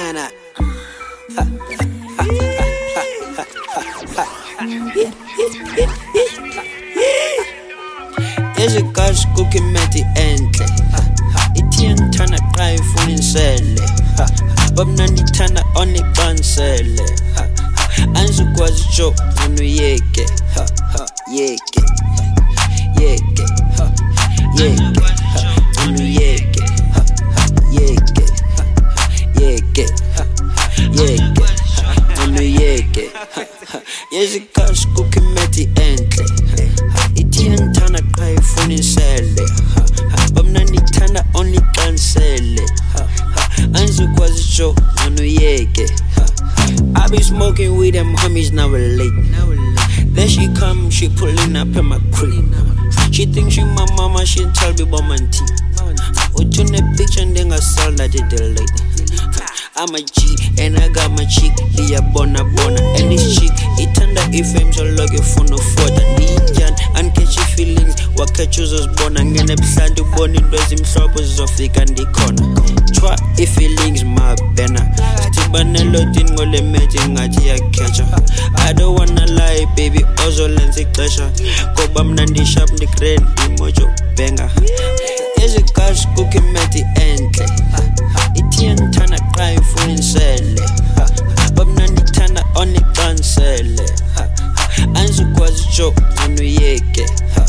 Tiana. Ezikazi kukimethi enhle ithiyangithanda qa ifunisele babnandithanda oniqanisele anzukwazi jo wena uyeke yeke yeke yeke wena uyeke yeke yeke yeke wena uyeke ezikazi kukimethi enhle ithiyangithanda qa ifunisele babnandithanda oniqanisele anzukwazi jo wena uyeke I be smoking with them homies now late. Then she come, she pulling up in my crib. She think she my mama, she tell me about my tea. Put in the picture and then I saw that it delayed. I'm a G and I got my chick, be a bona. And this chick, it turned out if I'm so lucky for no further. Ninjan and catchy feelings, what catches us born and get a plan to born in those him shoppers of the candy corner. Try if feelings my banner. Stibanello didn't go the meeting at your catcher. I don't wanna lie, baby, also lens pressure. Go bam nandi sharp the crane, emojo banger. Is a cash cooking meti entle. Itian tana cry for insele. Bam nandi tana only cancele. Anzu kwazi jo anu yeke.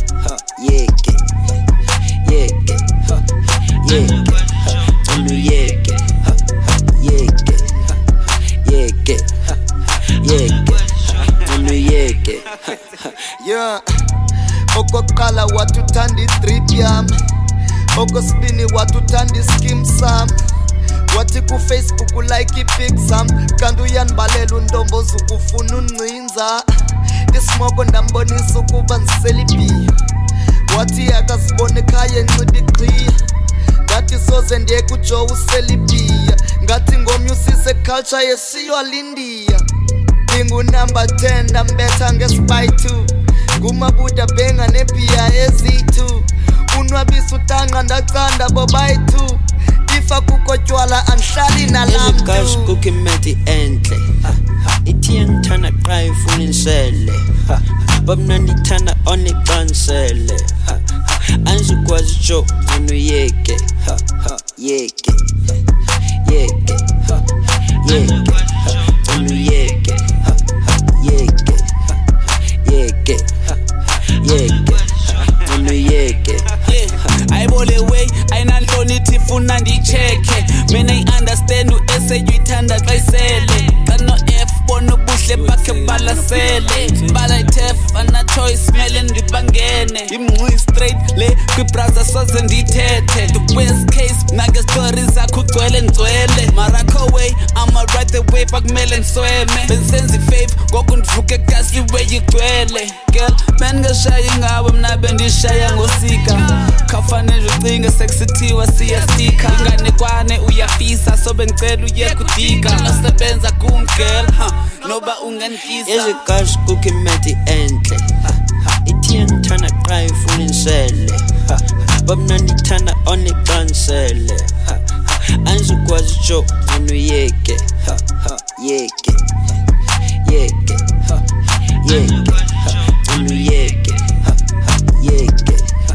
Yeke. Yeke. Yeke. Anu yeke. Yeke. Yeke. Yeke. Anu yeke. Yeah. Okoqala watuthanda idrip yami, okosibini watuthanda iskim sam, wathi ku Facebook ulike ipic sam, kanti uyanibalela untomboza ukufuna uncinza, ismoko ndambonisa ukuba ndiselibiya, wathi akazibona ekhaya encida iqhiya, ngathi soze ndiye kujo uselibiya, ngathi ngomnye usise culture yesiywa lindiya, ndingunumber 10 ndambetha ngespy 2, ngumabuda benga nepia ezi2, unwabisa utanga ndacanda bobayi2, ifa kukotywala anhlali nalamntu. Ezikazi kukimethi enhle ithiyangithanda qa ifunisele babnandithanda oniqanisele anzukwazi jo wena uyeke yeke yeke yeke wena uyeke yeke yeke yeke wena uyeke. ayibole way ayinanhlonithi funa ndicheke mina I-understand u-essay uyithanda xa isele xa no-F bona ubuhle bakhe balasele bala i-tef ana-choice mele ndibangene imnqi straight le kwibraza soze ndithethe the worst case nange-story zakho ugcwele ngcwele marakho way ama right the way bakumele ndisweme bendisenza ifave ngoku ndivuke ekasiwe igcwele girl bendingashaya ingabo mna bendishaya ngosika khawufanele ucinge sekusithiwa siyastika inganekwane uyafisa so bengicela uyeke udika nosebenza kumgirl noba unganikisa. Ezikazi kukimethi enhle ithiyangithanda qa ifunisele babnandithanda oniqanisele anzukwazi jo wena uyeke yeke yeke yeke wena uyeke yeke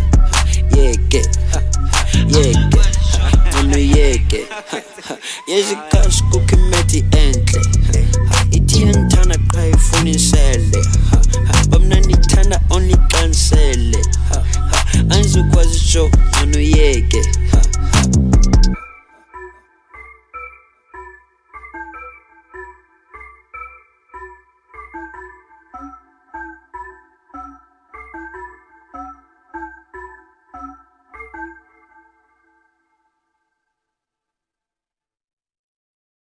yeke yeke wena uyeke. Ezikazi kukimethi enhle ithiyangithanda qa ifunisele babnandithanda oniqanisele anzukwazi jo wena uyeke